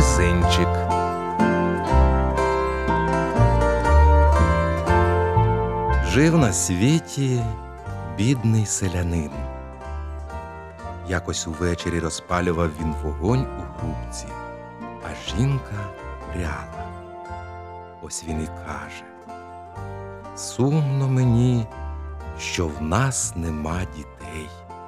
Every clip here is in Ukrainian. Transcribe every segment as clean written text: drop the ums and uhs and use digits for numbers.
Мізинчик. Жив на світі бідний селянин. Якось увечері розпалював він вогонь у грубці, а жінка пряла. Ось він і каже: «Сумно мені, що в нас нема дітей.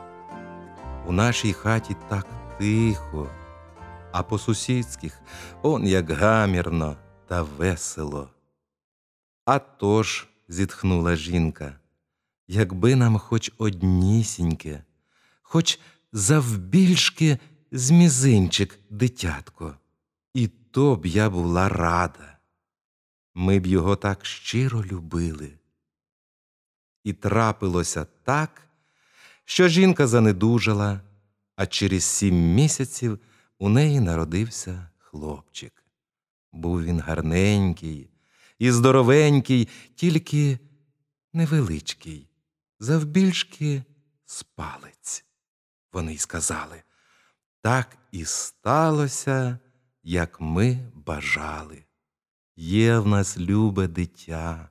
У нашій хаті так тихо, а по сусідських он як гамірно та весело». «А тож», – зітхнула жінка, – «якби нам хоч однісіньке, хоч завбільшки з мізинчик, дитятко, і то б я була рада. Ми б його так щиро любили». І трапилося так, що жінка занедужала, а через 7 місяців у неї народився хлопчик. Був він гарненький і здоровенький, тільки невеличкий, завбільшки з палець. Вони й сказали: «Так і сталося, як ми бажали. Є в нас любе дитя».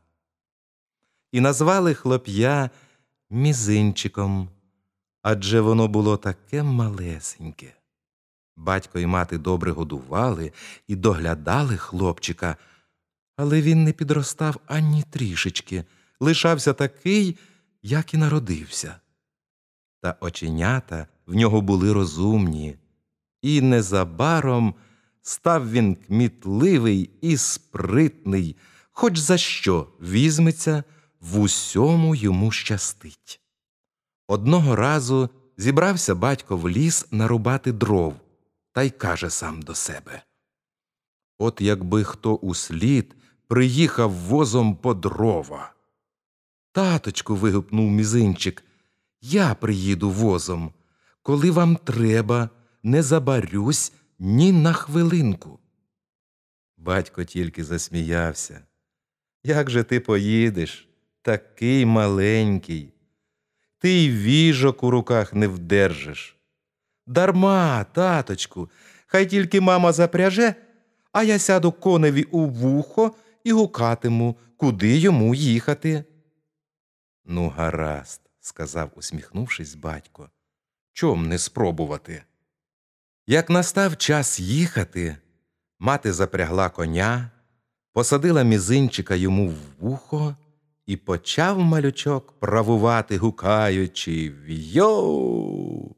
І назвали хлоп'я Мізинчиком, адже воно було таке малесеньке. Батько і мати добре годували і доглядали хлопчика, але він не підростав ані трішечки, лишався такий, як і народився. Та оченята в нього були розумні, і незабаром став він кмітливий і спритний, хоч за що візьметься, в усьому йому щастить. Одного разу зібрався батько в ліс нарубати дров, та й каже сам до себе: «От якби хто услід приїхав возом по дрова». «Таточку», – вигукнув Мізинчик, – «я приїду возом. Коли вам треба, не забарюсь ні на хвилинку». Батько тільки засміявся: «Як же ти поїдеш, такий маленький? Ти й віжок у руках не вдержиш. Дарма, таточку, хай тільки мама запряже, а я сяду коневі у вухо і гукатиму, куди йому їхати». «Ну, гаразд», – сказав, усміхнувшись, батько, – «чом не спробувати?» Як настав час їхати, мати запрягла коня, посадила Мізинчика йому в вухо, і почав малючок правувати, гукаючи: «Вйоу!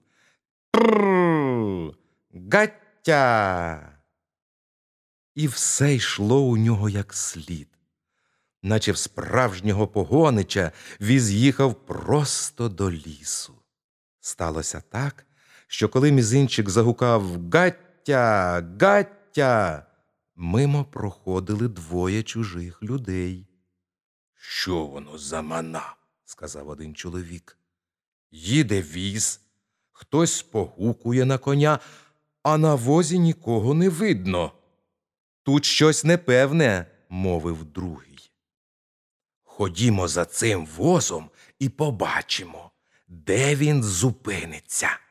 Трррр! Гаття!» І все йшло у нього як слід. Наче в справжнього погонича віз їхав просто до лісу. Сталося так, що коли Мізинчик загукав «Гаття! Гаття!», мимо проходили 2 чужих людей. «Що воно за мана?» – сказав один чоловік. «Їде віз, хтось погукує на коня, а на возі нікого не видно». «Тут щось непевне», – мовив другий. «Ходімо за цим возом і побачимо, де він зупиниться».